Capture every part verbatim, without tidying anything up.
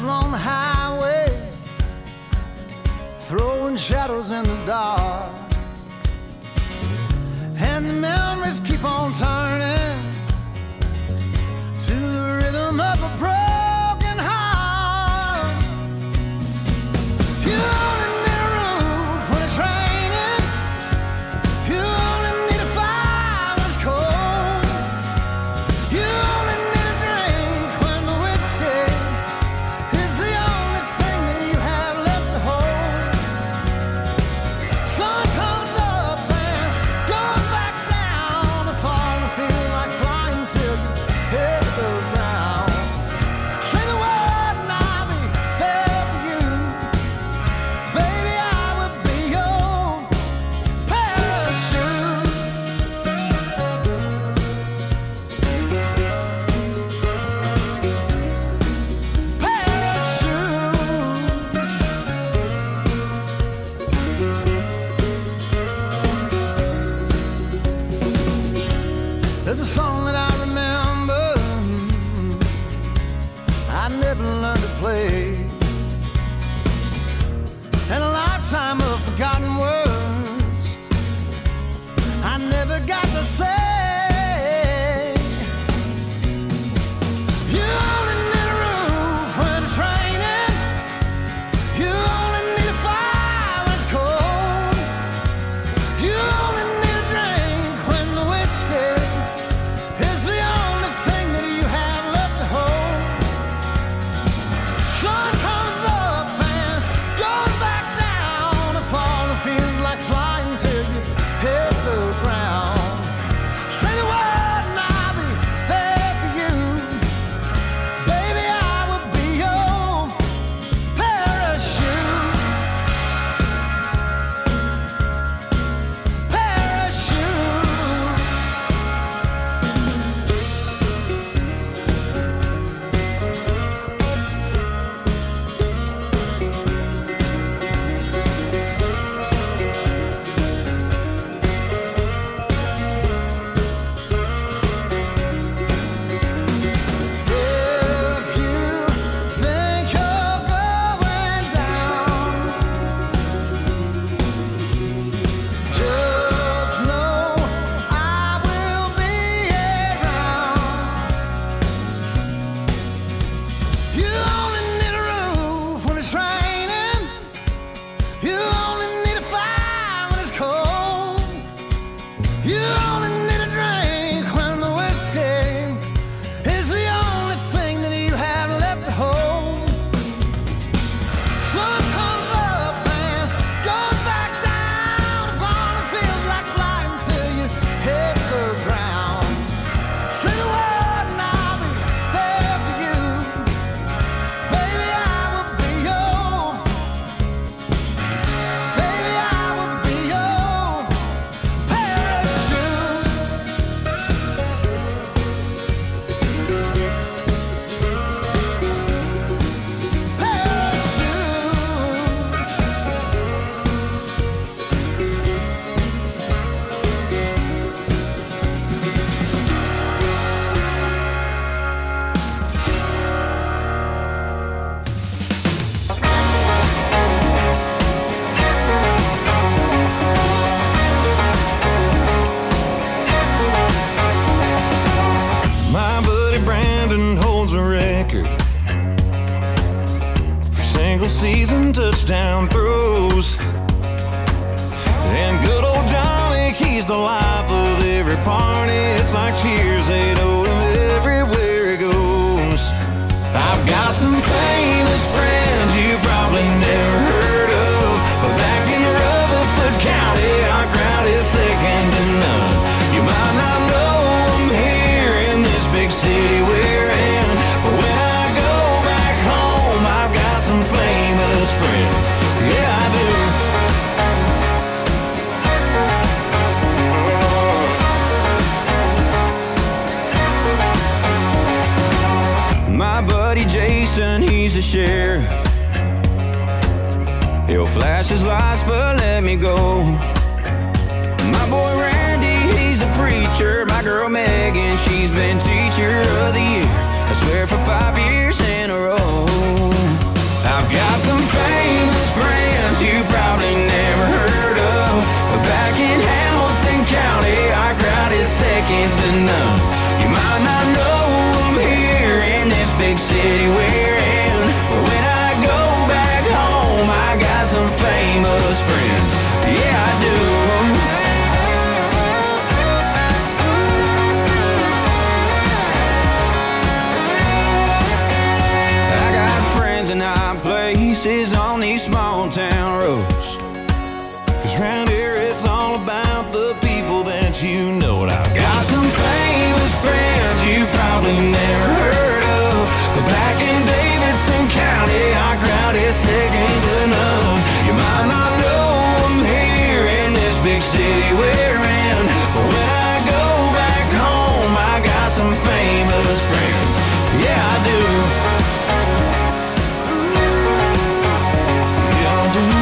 along the highway, throwing shadows in the dark, and the memories keep on turning to the rhythm of a broken heart. You only need a roof when it's raining. You only need a fire when it's cold. You only need a drink when the whiskey is the only thing that you have left to hold. Sun comes up and goes back down. The fall and feel like flying till you hit the ground. Say the word and I'll be there for you. Baby, I will be your parachute. Parachute. There's a song that I remember I never learned to play, and a lifetime of forgotten words I never got to say. You only need a roof when it's raining. You only need a fire when it's cold. You only need a drink when the whiskey is the only thing that you have left to hold. Sun comes up and goes back down. The fall and feels like flying till you hit the ground. Say the word and I'll be there for you. Baby, I will be your parachute. Parachute. If you think you're going down, just know I will be around. You only need a roof when it's raining. You only need a fire when it's cold. You only need a drink when the whiskey is the only thing that you have left to hold. Sun comes up and goes back down. The fall and feels like flying till you hit the ground. Say the word and I'll be there for you. Baby, I will be your. Baby, I will be your parachute. My buddy Brandon holds a record for single season touchdown throws. And good old Johnny, he's the life of every party. It's like cheers, they know him everywhere he goes. I've got some famous friends you probably never heard of, but back in Rutherford County, our crowd is second to none. You might not know them here in this big city we're in, but when I go back home, I've got some famous friends. Yeah, I do. My buddy Jason, he's a sheriff. He'll flash his lights, but let me go. My boy Randy, he's a preacher. My girl Megan, she's been teacher of the year, I swear, for five years in a row. big city we're in. When I go back home, I got some famous friends. Yeah, I do. I got friends in high places on these small town roads. 'Cause round here it's all about the people that you know. And I've got some famous friends you probably never heard of. But back in Davidson County, our crowd is second to none. You might not know them here in this big city we're in. But when I go back home, I got some famous friends. Yeah, I do. Yeah, I do.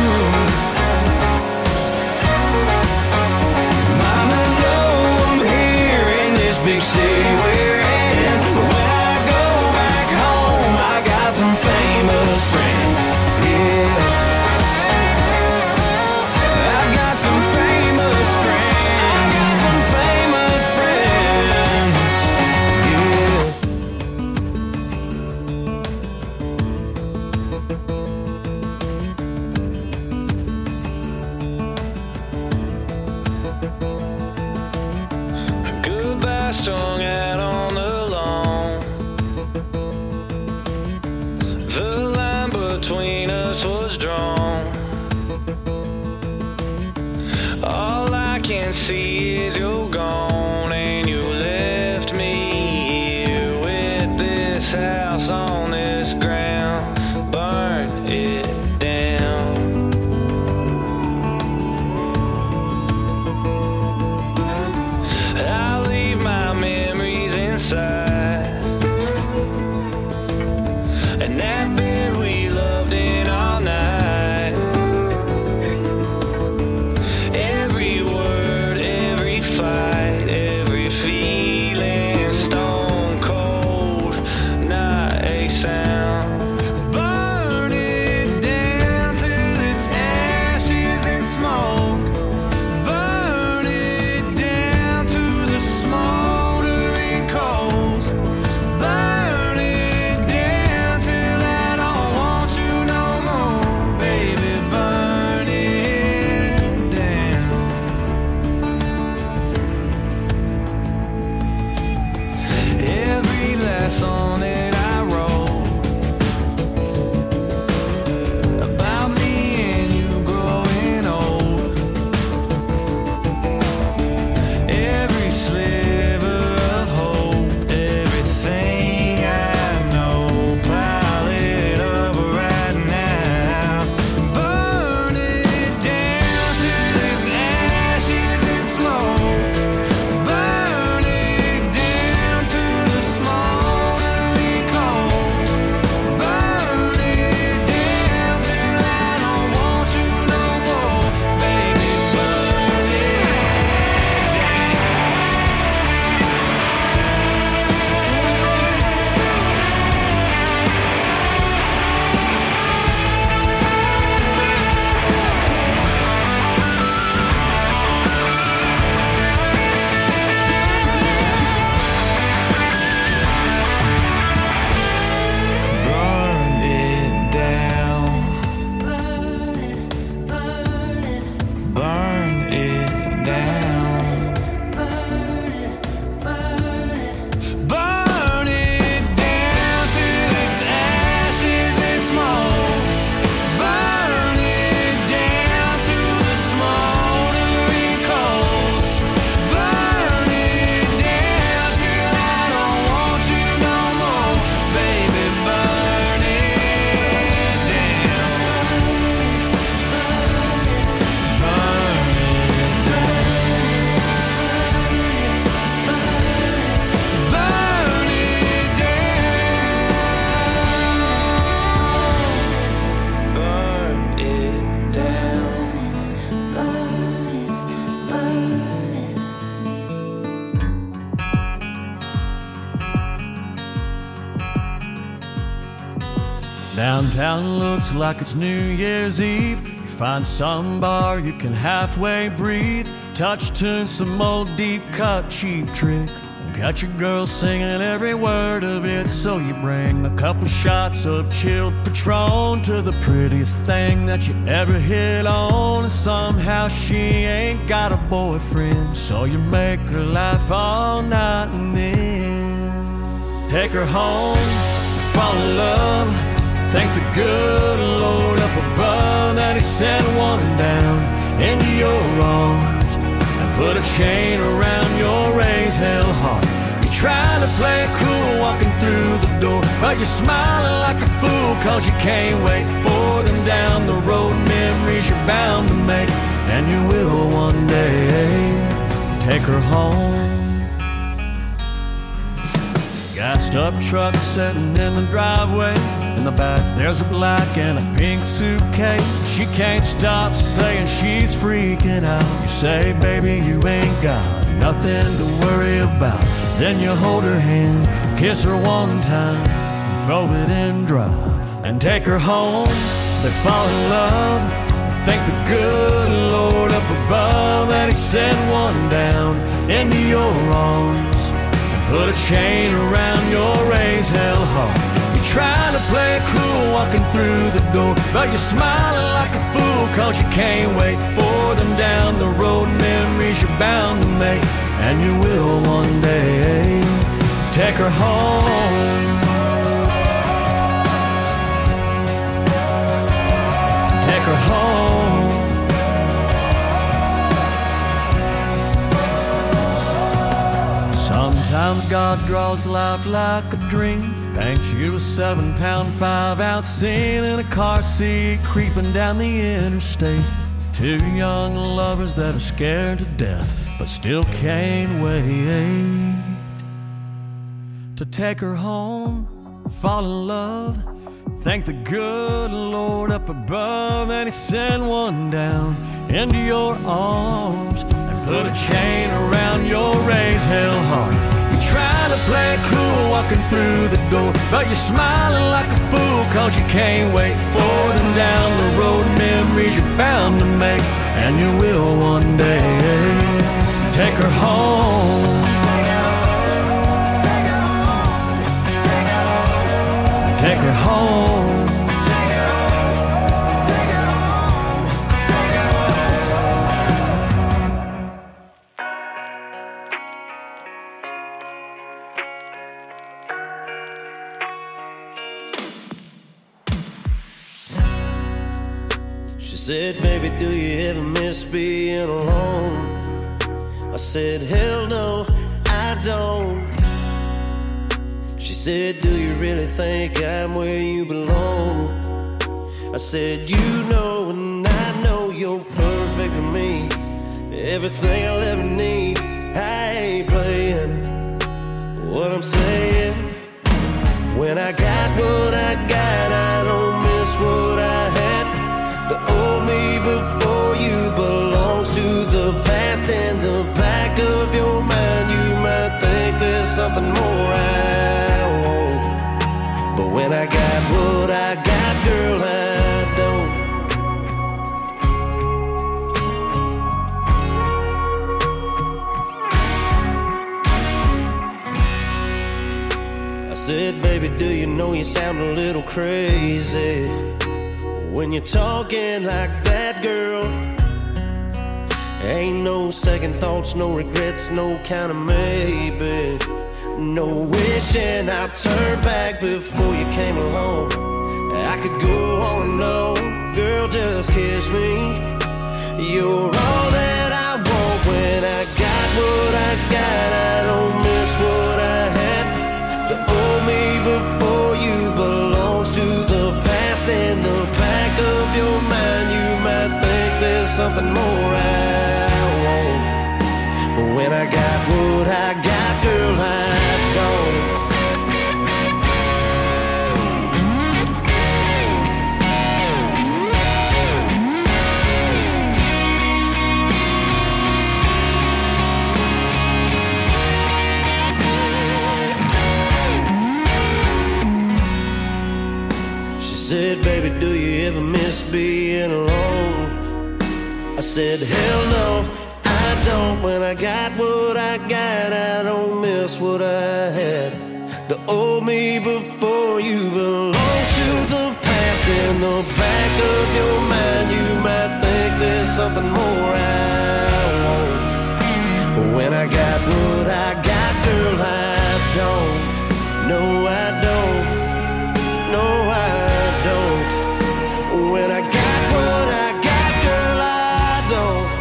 Big city we're in. But when I go back home, I got some famous friends. Yeah, I've got some famous friends. I got some famous friends. Strung out on the lawn, the line between us was drawn. All I can see is you're gone, and you left me here with this house on this ground. Burn it down. I'll leave my memories inside, and that bed we loved in all night. Every word, every fight, every feeling, stone cold, not a sound. Burn it down till it's ashes and smoke. Burn it down to the smoldering coals. Burn it down till I don't want you no more, baby. Burn it down. Every last song that I wrote about me and you growing old. Every sliver of hope, everything I know, pile it up right now. Burn it down till it's ashes and smoke. Burn it down to the smoldering coals. Burn it down till I don't want you no more, baby. Burn it down. Burn it down. Burn it, burn it. Burn it down. Burn it, burn it. Burn it down till it's ashes and smoke. Burn it down to the smoldering coals. Burn it down till I don't want you no more, baby. Burn it down. Burn it down. Burn it Downtown looks like it's New Year's Eve. You find some bar you can halfway breathe. Touch tune, some old deep cut cheap trick. Got your girl singing every word of it, so you bring a couple shots of chilled Patron to the prettiest thing that you ever hit on. And somehow she ain't got a boyfriend, so you make her laugh all night and then take her home, fall in love. Thank the good Lord up above that he sent one down into your arms and put a chain around your raised hell heart. You're trying to play it cool walking through the door, but you're smiling like a fool cause you can't wait for them down the road. Memories you're bound to make, and you will one day take her home. Gassed up truck sitting in the driveway. In the back there's a black and a pink suitcase. She can't stop saying she's freaking out. You say, baby, you ain't got nothing to worry about. Then you hold her hand, kiss her one time, and throw it in drive and take her home. They fall in love. Thank the good Lord up above that he sent one down into your arms and put a chain around your raised hell heart. Trying to play it cool walking through the door, but you're smiling like a fool cause you can't wait for them down the road. Memories you're bound to make, and you will one day take her home. Take her home. Sometimes God draws life like a dream, paints you a seven pound, five ounce scene in a car seat, creeping down the interstate. Two young lovers that are scared to death, but still can't wait to take her home, fall in love. Thank the good Lord up above that he sent one down into your arms and put a chain around your raised hell heart. Trying to play it cool walking through the door, but you're smiling like a fool cause you can't wait for them down the road. Memories you're bound to make, and you will one day take her home. Take her home. She said, baby, do you ever miss being alone? I said, hell no, I don't. She said, do you really think I'm where you belong? I said, you know and I know you're perfect for me. Everything I'll ever need, I ain't playing. What I'm saying, when I got what I got, I don't miss what I had. The old me before you belongs to the past. In the back of your mind you might think there's something more I want, but when I got what I got, girl, I don't. I said, baby, do you know you sound a little crazy when you're talking like that, girl? Ain't no second thoughts, no regrets, no kind of maybe. No wishing I'd turn back before you came along. I could go on and on, girl, just kiss me. You're all that I want. When I got what I got, I don't miss what I had. The old me before you belongs to the past. In the back of your mind you might think there's something more I want, but when I got what I got, girl, I don't. She said, baby, do you ever miss being alone? I said, hell no, I don't. When I got what I got, I don't miss else what I had. The old me before you belongs to the past. In the back of your mind you might think there's something more I want. But when I got what I got, girl, I don't. No, I don't. No, I don't. When I got what I got, girl, I don't.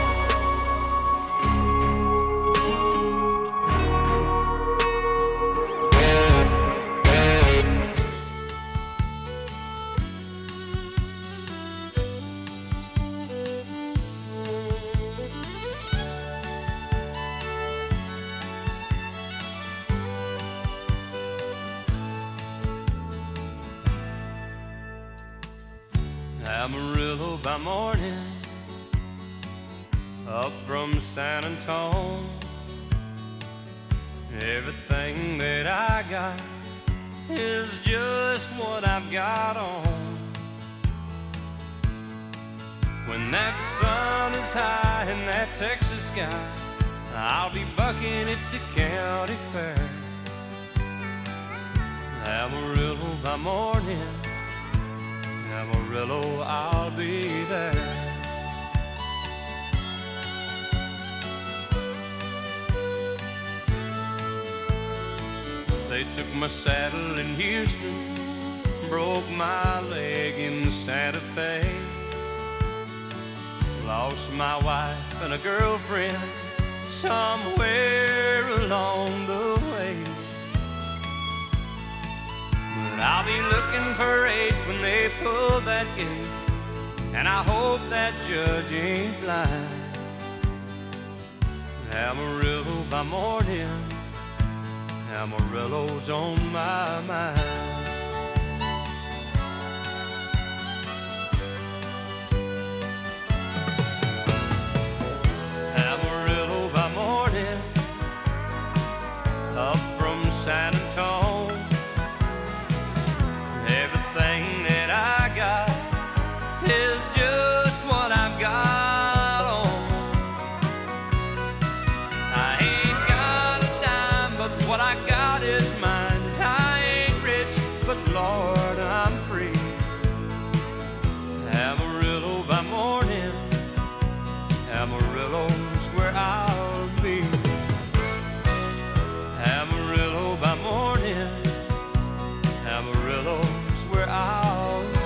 Amarillo by morning, up from San Antone. Everything that I got is just what I've got on. When that sun is high in that Texas sky, I'll be bucking at the county fair. Amarillo by morning, Amarillo, I'll be there. They took my saddle in Houston, broke my leg in Santa Fe. Lost my wife and a girlfriend somewhere along the way. I'll be looking for eight when they pull that gate, and I hope that judge ain't blind. Amarillo by morning, Amarillo's on my mind. Amarillo by morning, up from San Antone. Everything that I got is just what I've got on. I ain't got a dime, but what I got is mine. I ain't rich, but Lord, I'm free. Amarillo by morning, Amarillo's where I'll be. Amarillo by morning, Amarillo where I'll be.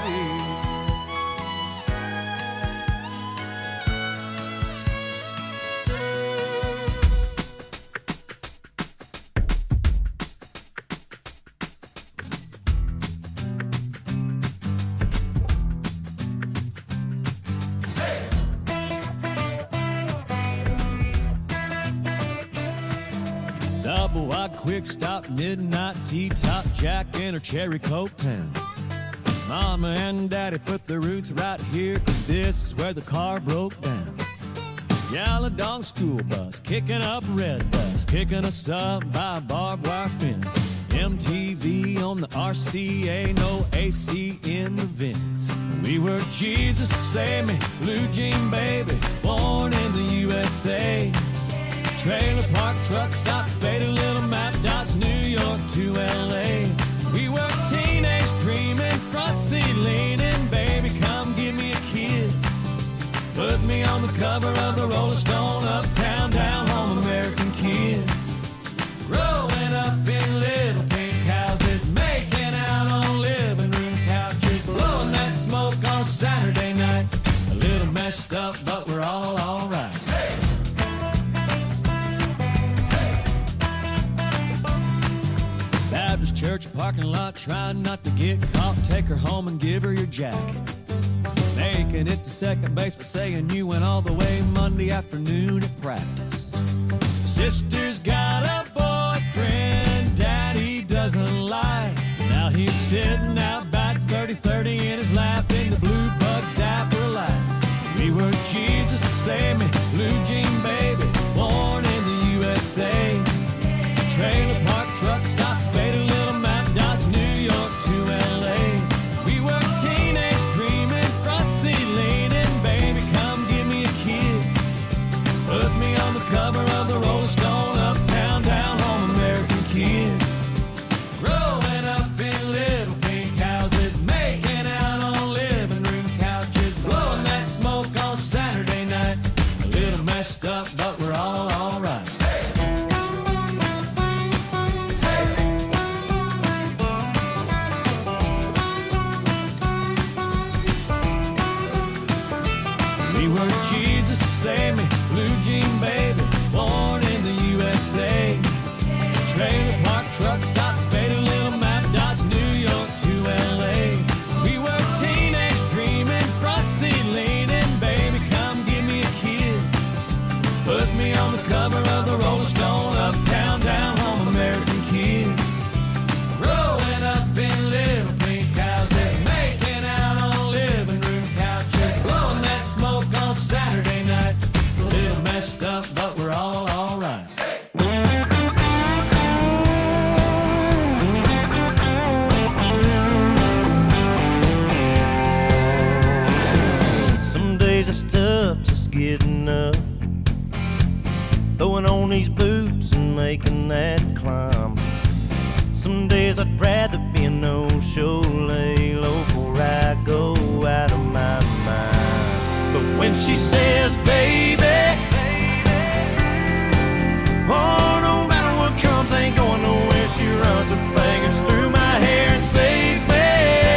Double wide quick stop, midnight T-top, Jack in a Cherry Coke town. Mama and Daddy put their roots right here, 'cause this is where the car broke down. Yaladong school bus, kicking up red dust, picking us up by a barbed wire fence. M T V on the R C A, no A C in the vents. We were Jesus Save Me, blue jean baby, born in the U S A. Trailer park, truck stop, faded little map dots, New York to L A. We were teenage dreaming, front seat leaning, baby, come give me a kiss. Put me on the cover of the Rolling Stone, uptown, down home, American kids. Growing up in little pink houses, making out on living room couches, blowing that smoke on a Saturday night. A little messed up, but we're all alright. Baptist church parking lot, trying not to get caught. Take her home and give her your jacket. Making it to second base, but saying you went all the way Monday afternoon at practice. Sister's got a boyfriend Daddy doesn't like. Now he's sitting out back, thirty thirty in his lap, in the blue bug zapper light. We were Jesus Save Me, blue jean baby, born in the U S A. Trailer park, truck stop, faded little map dots, New York to L A. We were teenage dreaming, front seat leaning, baby, come give me a kiss. Put me on the cover of the Rolling Stone, uptown, down home, America. making that climb. Some days I'd rather be a no-show, lay low before I go out of my mind. But when she says, baby, oh, no matter what comes, ain't going nowhere. She runs her fingers through my hair and saves me.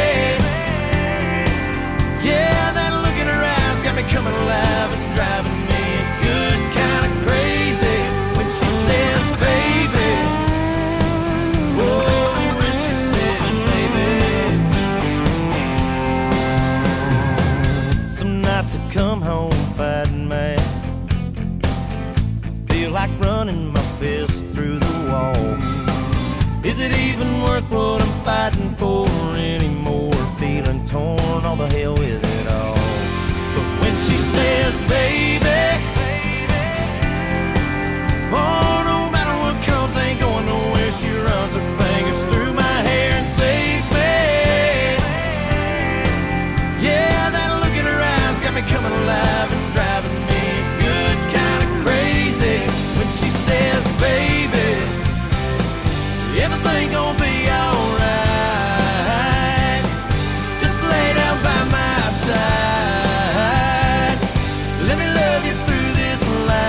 Yeah, that look in her eyes got me coming alive and driving me a good kind of crazy. When she says, baby, oh, when she says, baby. Some nights I come home fighting mad, feel like running my fist through the wall. Is it even worth what I'm fighting for anymore? Feeling torn, all the hell with it all. But when she says, baby, oh, no matter what comes, ain't going nowhere. She runs her fingers through my hair and saves me. Yeah, that look in her eyes got me coming alive and driving me good kind of crazy. When she says, baby, everything gon' be alright. Just lay down by my side. Let me love you through this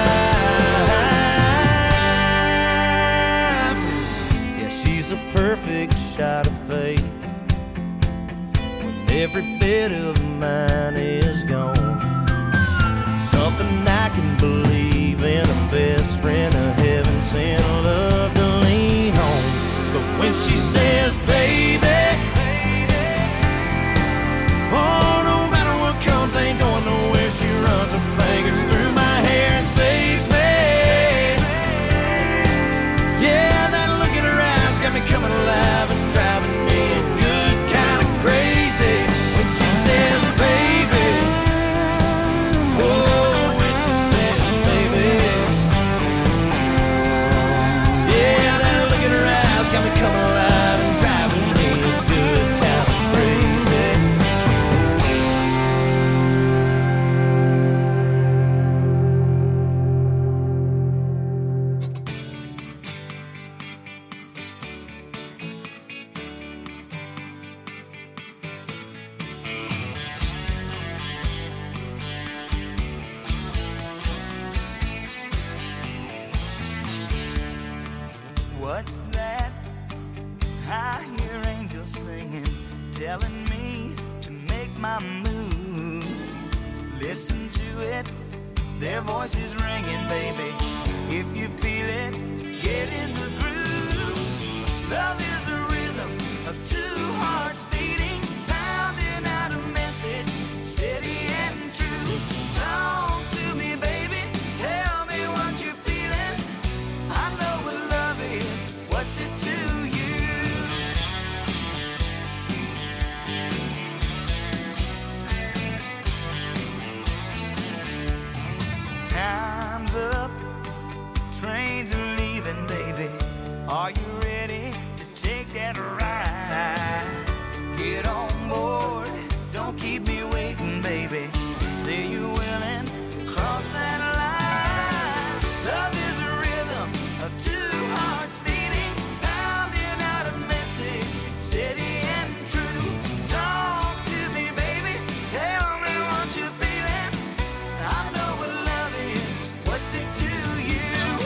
life. Yeah, she's a perfect shot of faith when every bit of mine is gone. Something I can believe in, a best friend, a heaven sent love to lean on. But when she says, baby, oh, no matter what comes, ain't going nowhere. She runs her fingers through my hair and saves me. Yeah, that look in her eyes got me coming alive and driving me good kind of crazy. When she says, baby, oh, when she says, baby, yeah, that look in her eyes got me coming alive and driving me good kind of crazy. What's that? I hear angels singing, telling me to make my move. Listen to it, their voices ringing, baby. If you feel it, get in the groove. Love is a rhythm of two hearts beating, pounding out a message, steady and true. Talk to me, baby, tell me what you're feeling. I know what love is. What's it to you? Time's up, trains are leaving, baby. Are you ready to take that ride? Get on board, don't keep me waiting, baby. Say you're willing, cross that line. Love is a rhythm of two hearts beating, pounding out a message, steady and true. Talk to me, baby, tell me what you're feeling. I know what love is, what's it to you?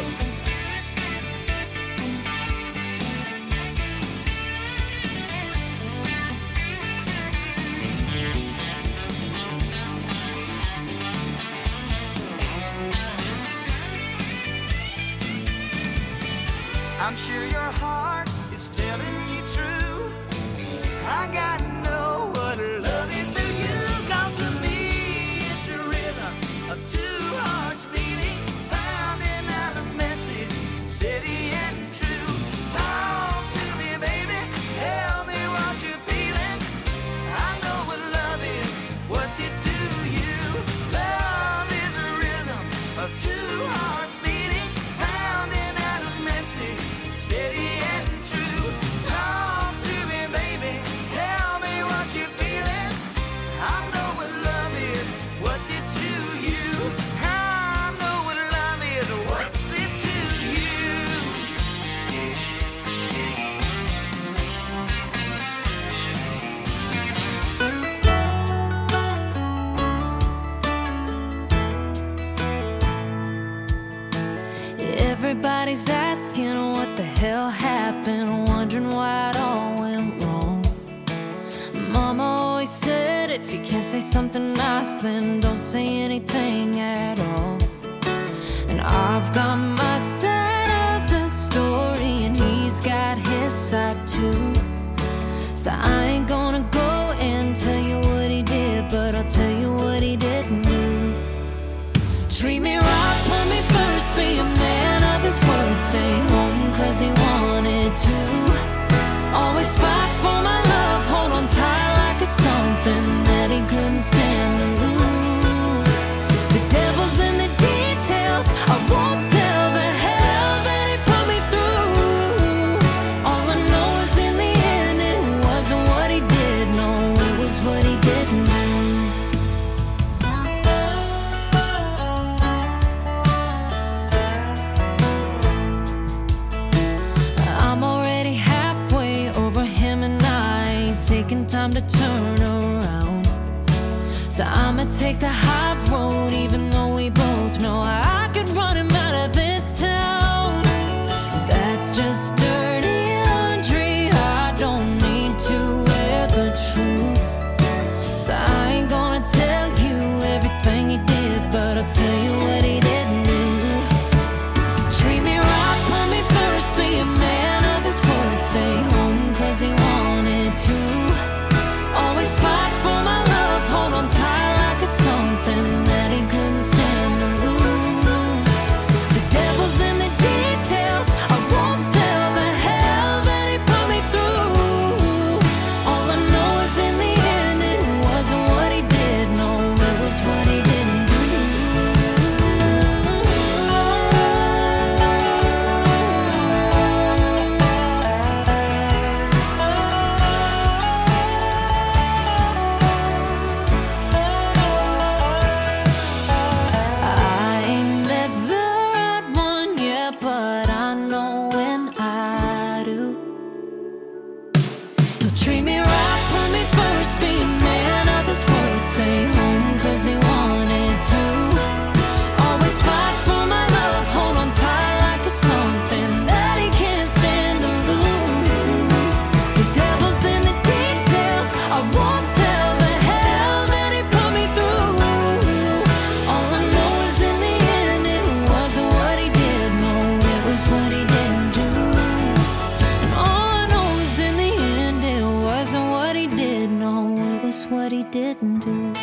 I'm sure your heart is telling you true. I gotta know what love is to you. 'Cause to me it's a rhythm of two hearts beating, pounding out a message, steady and true. Talk to me, baby, tell me what you're feeling. I know what love is, what's it to you? Love is a rhythm of two hearts beating, pounding out a message, steady and Everybody's asking what the hell happened, wondering why it all went wrong. Mama always said if you can't say something nice, then don't say anything at all. And I've got my side of the story, and he's got his side too. So I ain't gonna go and tell you what he did, but I'll tell you what he didn't do. Treat me right, put me first, be a man of his word, stay home cause he wanted to. Always fight for my love, hold on tight like it's something that he couldn't stand to lose. The devil's in the details, I won't tell the hell that he put me through. All I know is in the end it wasn't what he did, no, it was what he didn't do. Taking time to turn around, so I'ma take the high road, even though we both know I could run him out of this town. That's just dirty laundry, I don't need to wear the truth. So I ain't gonna tell you everything he did, but I'll tell you what he didn't do. Treat me right, put me first, be a man of his word, stay home cause he wanted to. Always fight for my love, hold on tight like it's something that he couldn't stand to lose. The devil's in the details, I won't tell the hell that he put me through. All I know is in the end it wasn't what he did, no, it was what he didn't do. What he didn't do.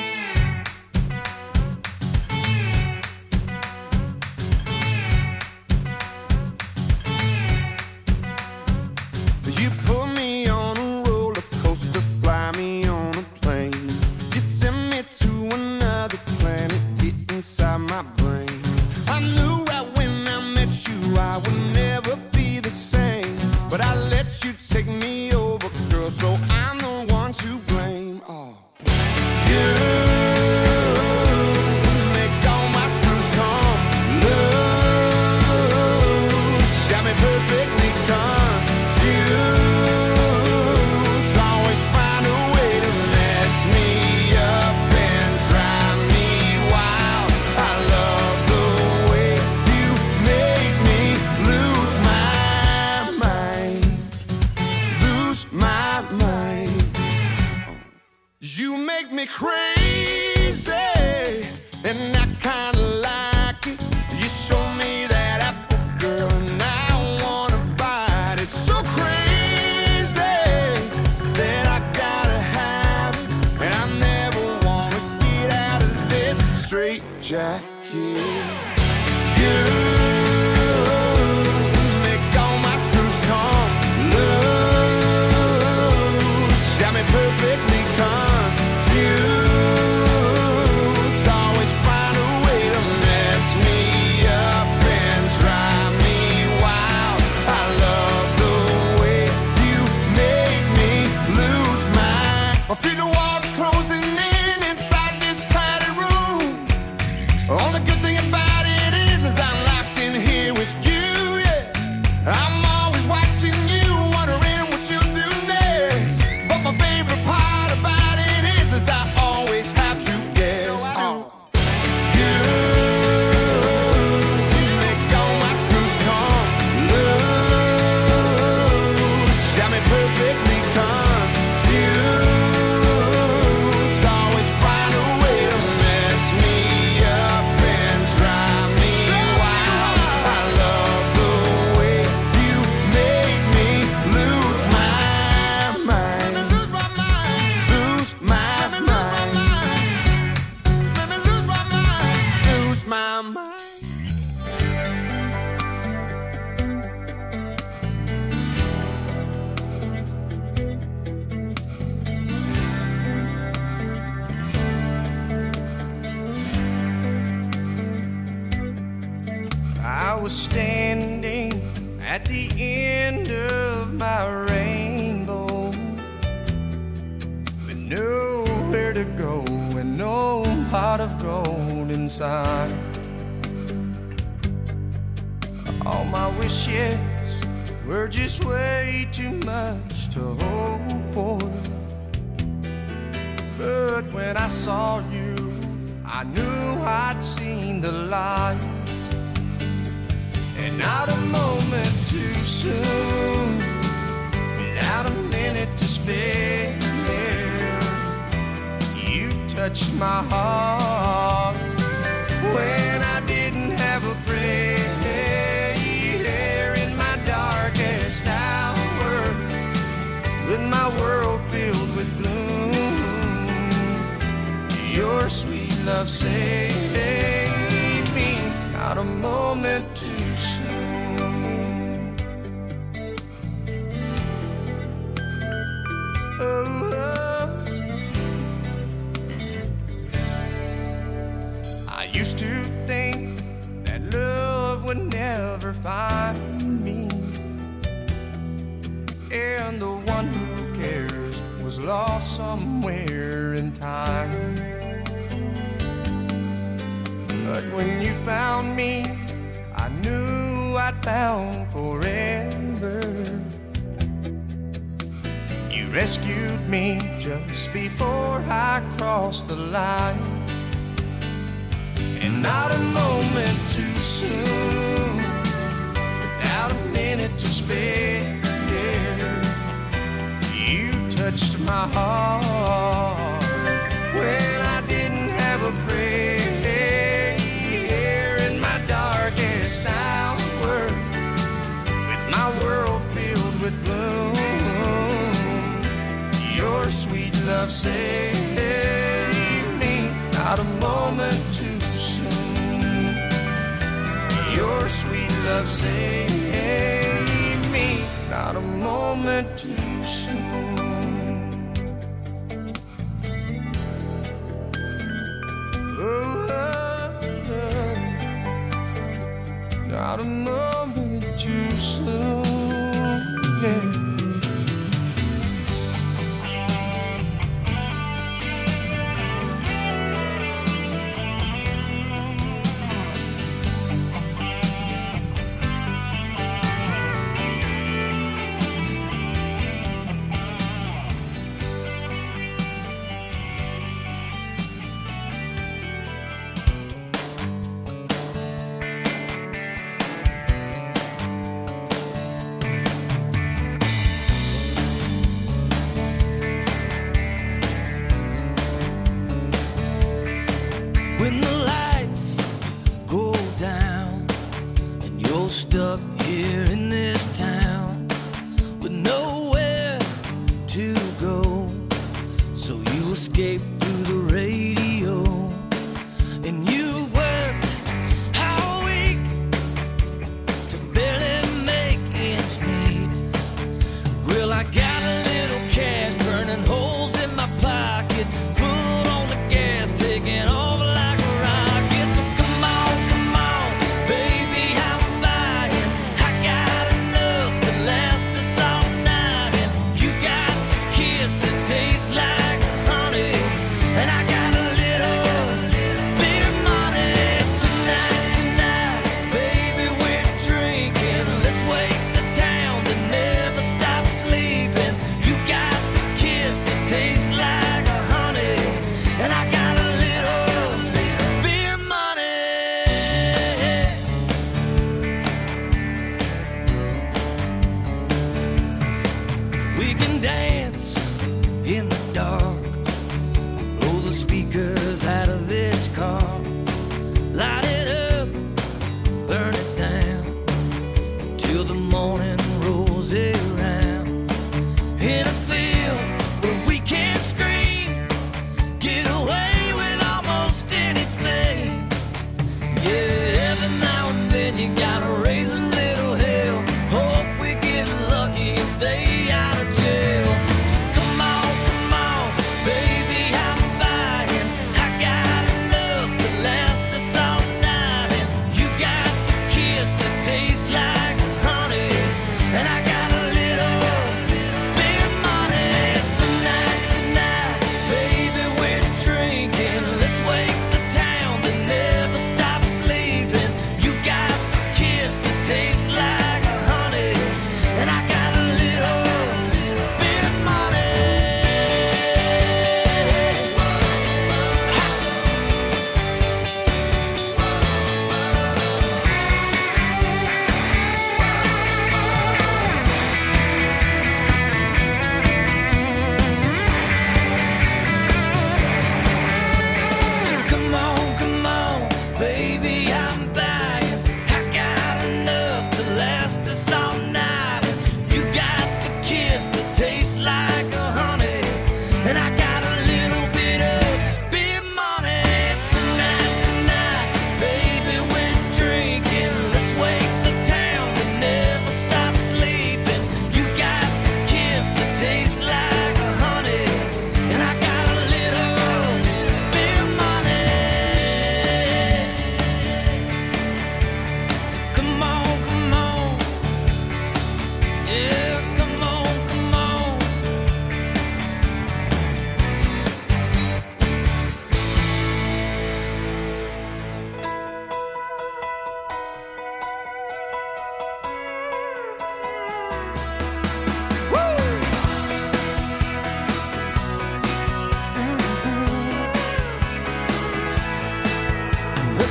You put me on a roller coaster, fly me on a plane. You send me to another planet, get inside my brain. I knew right when I met you I would never be the same, but I let you take me over, girl, so I'm the one to blame. Oh, you make all my screws come loose, got me perfectly confused. Always find a way to mess me up and drive me wild. I love the way you make me lose my mind, lose my mind. You make me crazy, and I kinda like it. You show me that apple, girl, and I wanna bite it. So crazy that I gotta have it, and I never wanna get out of this straight jacket. You make all my screws come loose, got me perfectly confused. Always find a way to mess me up and drive me wild. I love the way you make me lose my. I feel the walls closing in inside this padded room. Only good thing about it is, is I'm locked was standing at the end of my rainbow, with nowhere to go and no pot of gold inside. All my wishes were just way too much to hope for. But when I saw you, I knew I'd seen the light. And not a moment too soon, without a minute to spare, you touched my heart when I didn't have a prayer. In my darkest hour, with my world filled with gloom, your sweet love saved me. Not a moment too soon. Oh, oh. I used to think that love would never find me, and the one who cares was lost somewhere in time. But when you found me, I knew I'd found forever. You rescued me just before I crossed the line. And not a moment too soon, without a minute to spare, you touched my heart when I didn't have a prayer. In my darkest hour, with my world filled with gloom, your sweet love saved me. Not a moment too soon, your sweet love saved me. Not a moment too soon. Oh, oh, oh. Not a moment too soon. Yeah. Stuck here in this town with nowhere to go, so you escaped through the radio, and you worked all week to barely make ends meet. Well, I got a little cash burning holes in my pocket, foot on the gas, taking off like a rocket. So come on, come on, baby, I'm tastes like honey, and I got a little bit of money. Tonight, tonight, baby, we're drinking. Let's wake the town that never stops sleeping. You got the kiss that tastes like honey, and I got a little bit of money. We can dance in the dark, blow the speakers out of this car, light it up, burn it down, until the morning rolls around. In a field where we can't scream, get away with almost anything. Yeah, every now and then you gotta raise a little hell, hope we get lucky and stay out of jail. So come on, come on,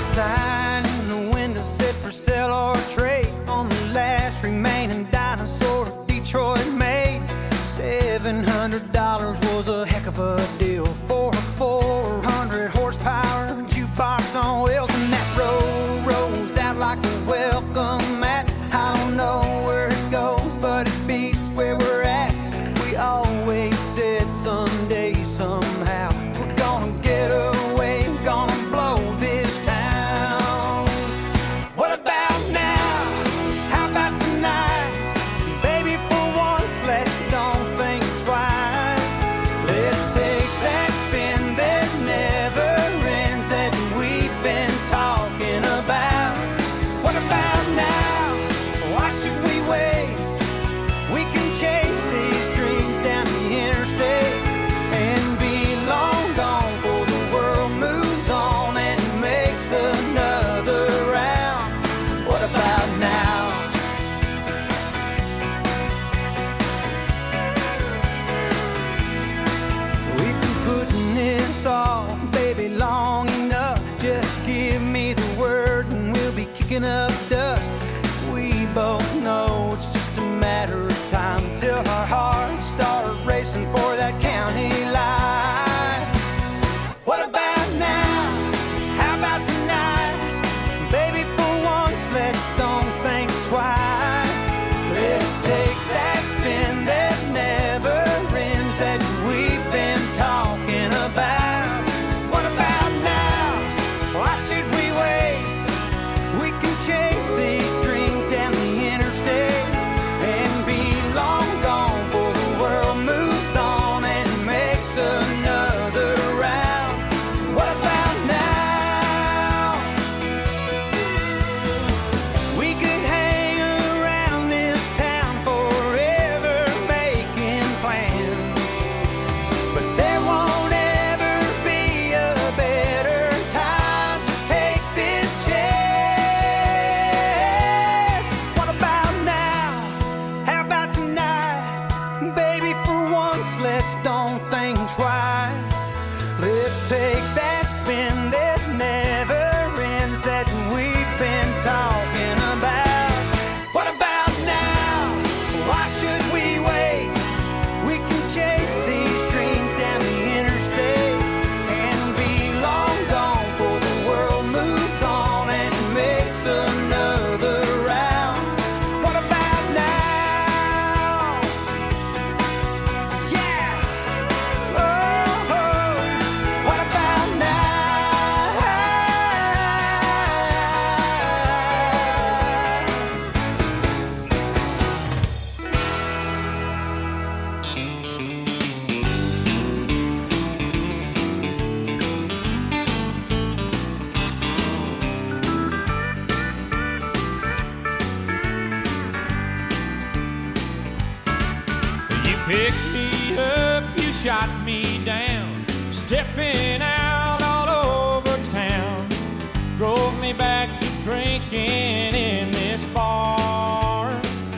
sign in the window said for sale or trade on the last remaining dinosaur Detroit made. Seven hundred dollars was a heck of a deal for a four hundred horsepower jukebox on wheels, and that road rolls out like a welcome mat. I don't know where it goes, but it beats where we're at. We always said someday, somehow, we're gonna get away, gonna blow this town. What about now? How about tonight? Baby, for once, let's don't think twice. Let's take that spin that never ends that we've been talking about. What about now? Why should we wait? We can chase these dreams down the interstate and be long gone before the world moves on and makes another round. What about now? We've been putting this off, baby, long enough. Just give me the word and we'll be kicking up dust. We both know it's just a matter of time till our hearts start racing for that county line. What about now? How about tonight? Baby, for once, let's don't think twice. Let's take that spin that never ends that we've been talking about. What about now? Why should we wait? We can chase these dreams down the interstate and be long gone before the world moves on and makes another round. What about now? We could hang around this town forever making plans, but there won't ever be a better time to take this chance. What about now? How about tonight? Baby, for once, let's don't think twice. Let's take that spin that never ends that we've been talking about. What about now? Why should we wait? We can chase these dreams down the interstate and be long gone before the world moves on and makes another round. What about now? Yeah. Oh, oh. What about now? You picked me up, you shot me down, stepping out all over town. Drove me back to drinking in this bar.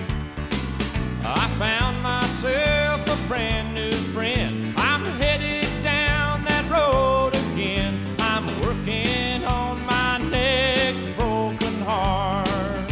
I found myself a brand new friend. I'm headed down that road again. I'm working on my next broken heart.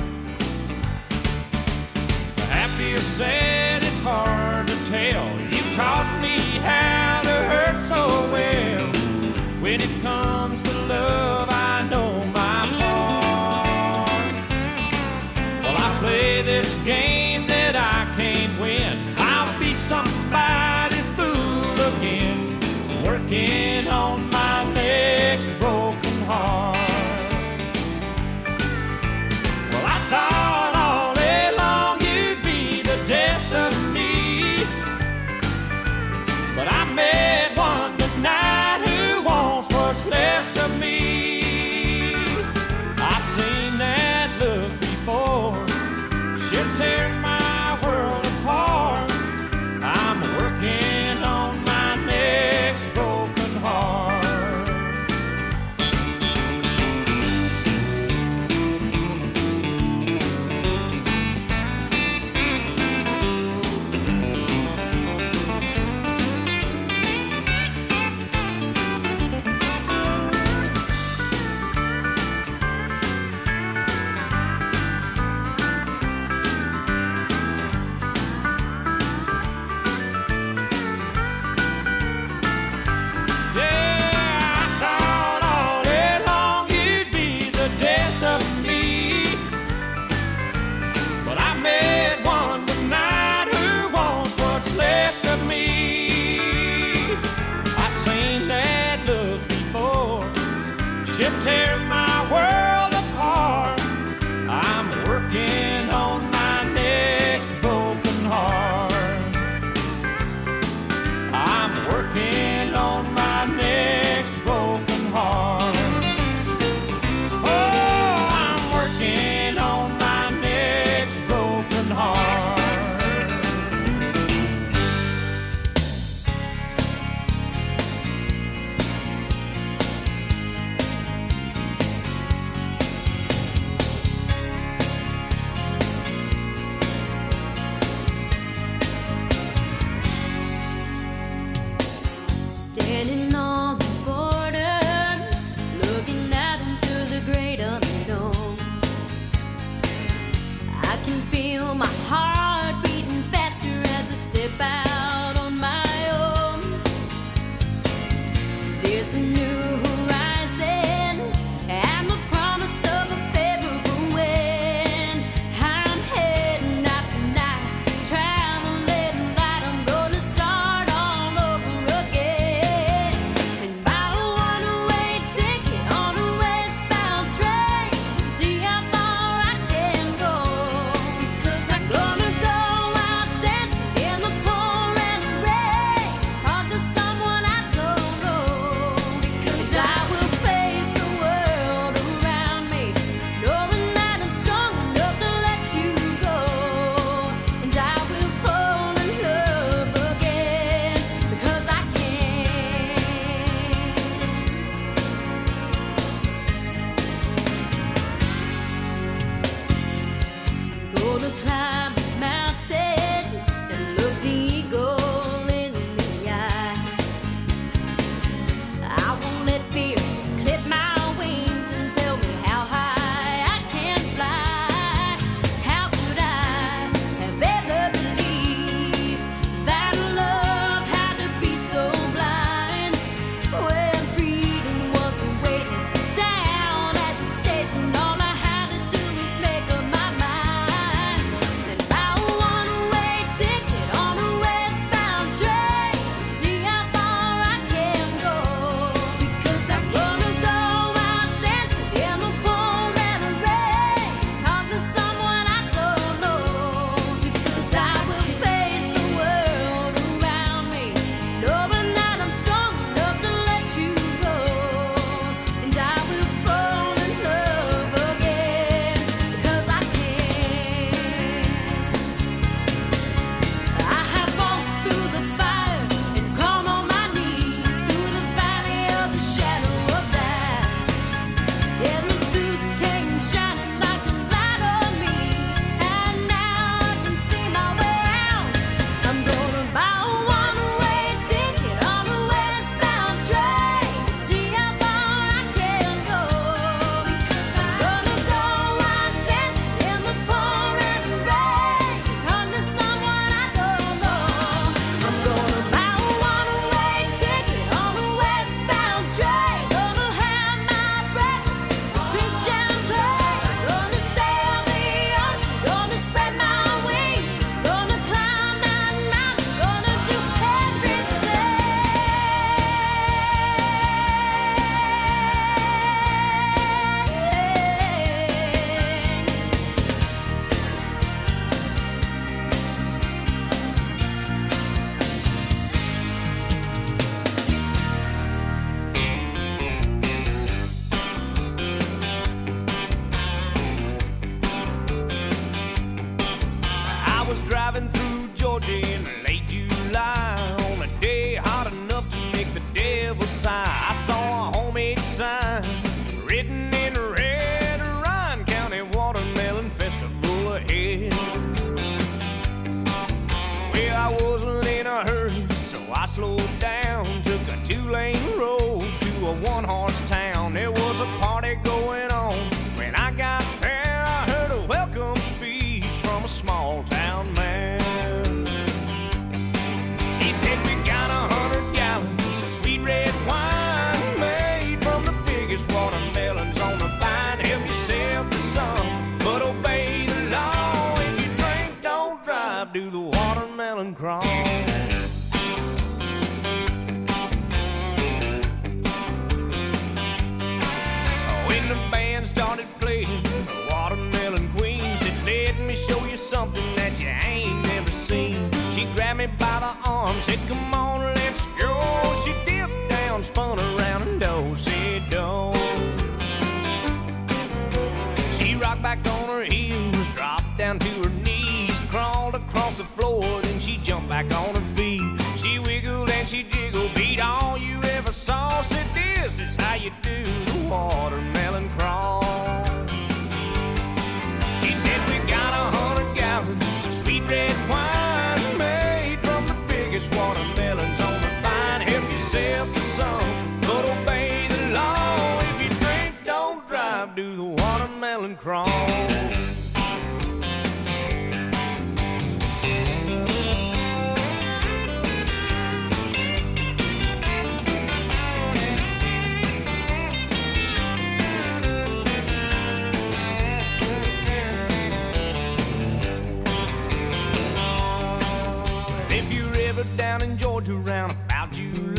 Happy or sad, it's hard to tell. You taught me how to hurt so well. When it comes to love, I know my part. Well, I play this game that I can't win. I'll be somebody's fool again, working on my next broken heart. Well, I thought all day long you'd be the death of me, but I met one tonight who wants what's left of me. I've seen that look before. She'll tear my world apart. I'm working on my next broken heart.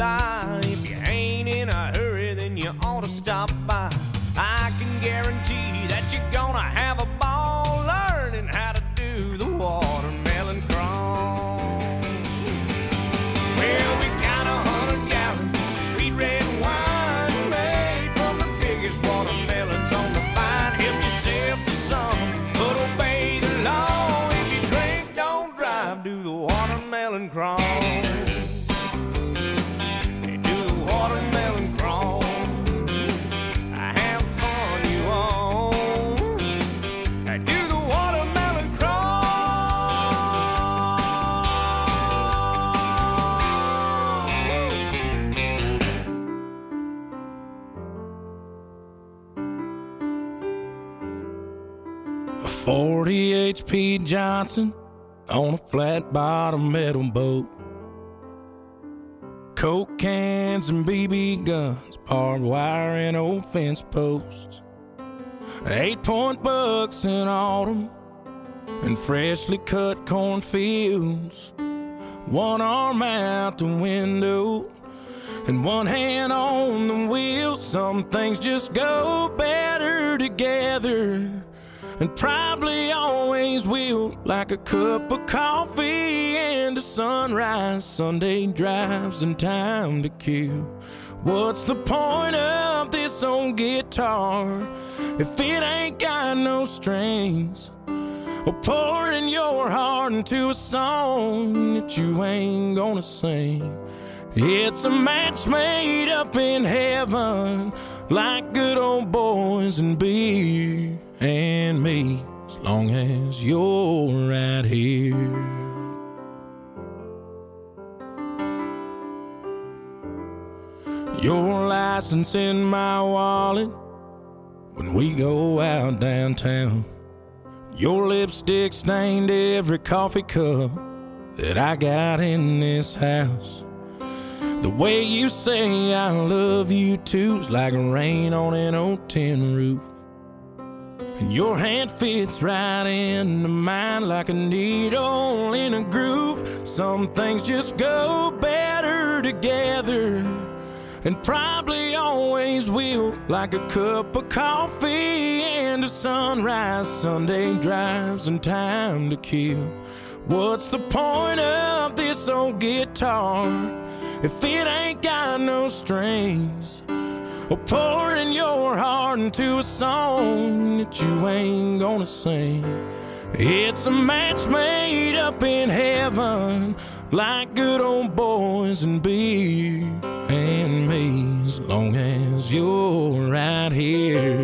lie. If you ain't in a hurry, then you ought to stop by. I can guarantee that you're gonna have a ball learning how to do the watermelon crawl. Well, we got a hundred gallons of sweet red wine made from the biggest watermelons on the vine. Help yourself to some, but obey the law. If you drink, don't drive, do the watermelon crawl. Hey, do the watermelon crawl. Have fun, you all. Hey, do the watermelon crawl. A forty H P Johnson on a flat bottom metal boat. Coke cans and B B guns, barbed wire and old fence posts. Eight point bucks in autumn and freshly cut cornfields. One arm out the window and one hand on the wheel. Some things just go better together, and probably always will, like a cup of coffee and a sunrise, Sunday drives and time to kill. What's the point of this old guitar if it ain't got no strings? Or pouring your heart into a song that you ain't gonna sing. It's a match made up in heaven, like good old boys and beer and me, as long as you're right here. Your license in my wallet when we go out downtown. Your lipstick stained every coffee cup that I got in this house. The way you say I love you too's like rain on an old tin roof. And your hand fits right into mine like a needle in a groove. Some things just go better together, and probably always will, like a cup of coffee and a sunrise, Sunday drives and time to kill. What's the point of this old guitar if it ain't got no strings? Or pouring your heart into a song that you ain't gonna sing. It's a match made up in heaven, like good old boys and beer and me, as long as you're right here.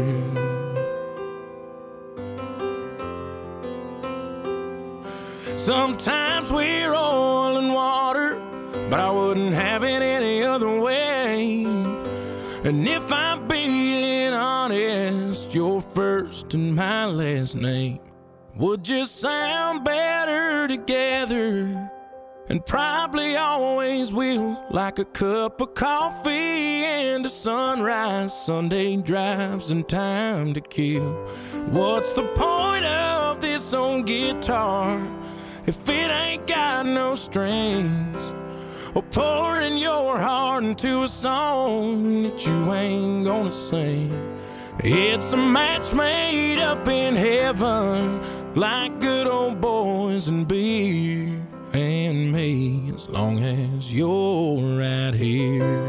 Sometimes we're oil and water, but I wouldn't have it any other way. And if I'm being honest, your first and my last name would just sound better together, and probably always will, like a cup of coffee and a sunrise, Sunday drives and time to kill. What's the point of this old guitar if it ain't got no strings? Or pouring your heart into a song that you ain't gonna sing. It's a match made up in heaven, like good old boys and beer and me, as long as you're right here.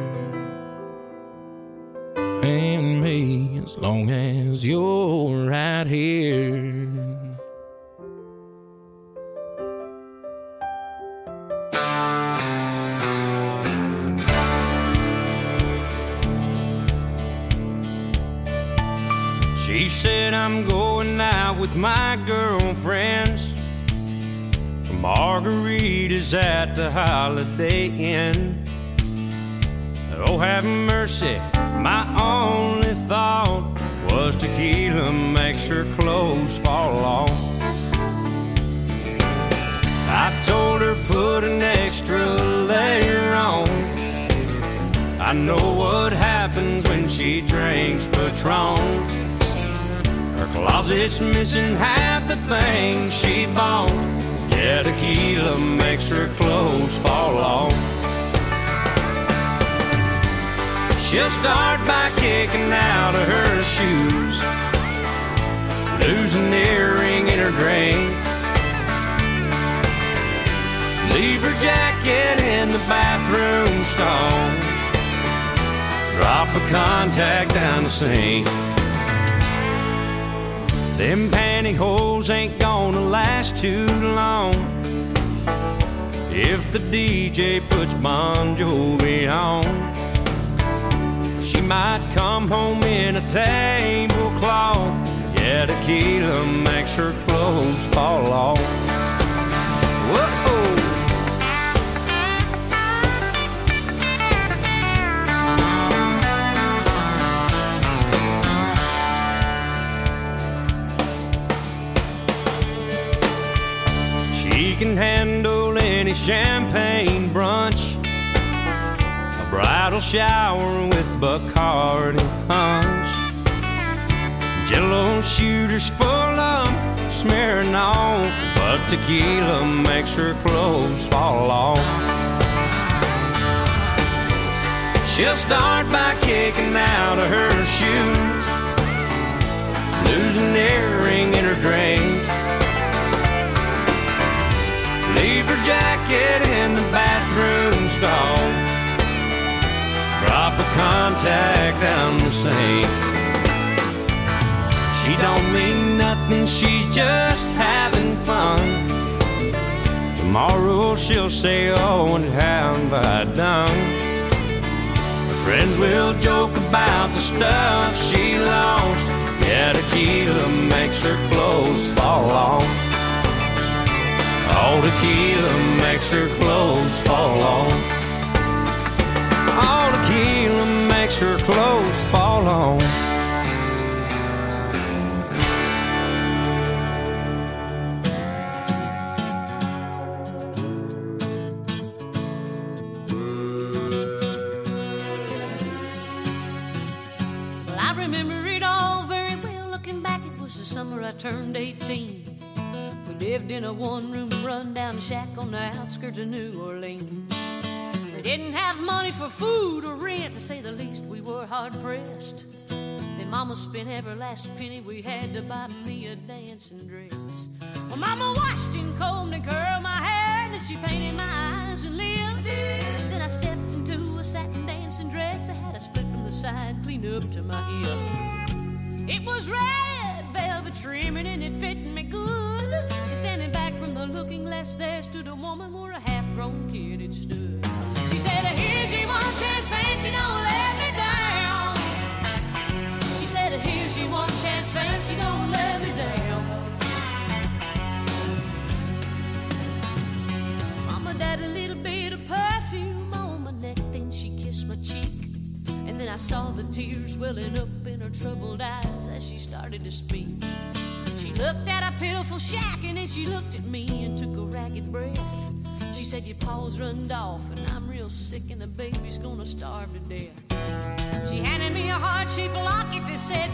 And me, as long as you're right here. She said I'm going out with my girlfriends for margaritas at the Holiday Inn. Oh, have mercy, my only thought was tequila makes her clothes fall off. I told her put an extra layer on. I know what happens when she drinks Patron. Her closet's missing half the things she bought. Yeah, tequila makes her clothes fall off. She'll start by kicking out of her shoes, losing the earring in her drink, leave her jacket in the bathroom stall, drop a contact down the sink. Them pantyhose ain't gonna last too long if the D J puts Bon Jovi on. She might come home in a tablecloth. Yeah, tequila makes her clothes fall off. Whoa. She can handle any champagne brunch, a bridal shower with Bacardi punch, Jello shooters full of smearing off, but tequila makes her clothes fall off. She'll start by kicking out of her shoes, losing an earring in her drink, leave her jacket in the bathroom stall, drop a contact down the sink. She don't mean nothing, she's just having fun. Tomorrow she'll say, oh, and how have I done? Her friends will joke about the stuff she lost. Yeah, tequila makes her clothes fall off. Oh, tequila makes her clothes fall off. Oh, tequila makes her clothes fall off. I turned eighteen. We lived in a one-room run-down shack on the outskirts of New Orleans. We didn't have money for food or rent, to say the least. We were hard-pressed. Then Mama spent every last penny we had to buy me a dancing dress. Well, Mama washed and combed and curled my hair, and she painted my eyes and lips. Then I stepped into a satin dancing dress. I had a split from the side, clean up to my hip. It was red velvet trimming and it fit me good. And standing back from the looking glass, there stood a woman where a half-grown kid had stood. She said, here's your one chance, fancy, don't let me down. She said, here's your one chance, fancy, don't let me down. Mama dabbed a little bit of perfume on my neck, then she kissed my cheek. And then I saw the tears welling up in her troubled eyes as she started to speak. She looked at a pitiful shack and then she looked at me and took a ragged breath. She said, your paws runned off and I'm real sick and the baby's gonna starve to death. She handed me a heart-shaped locket that said,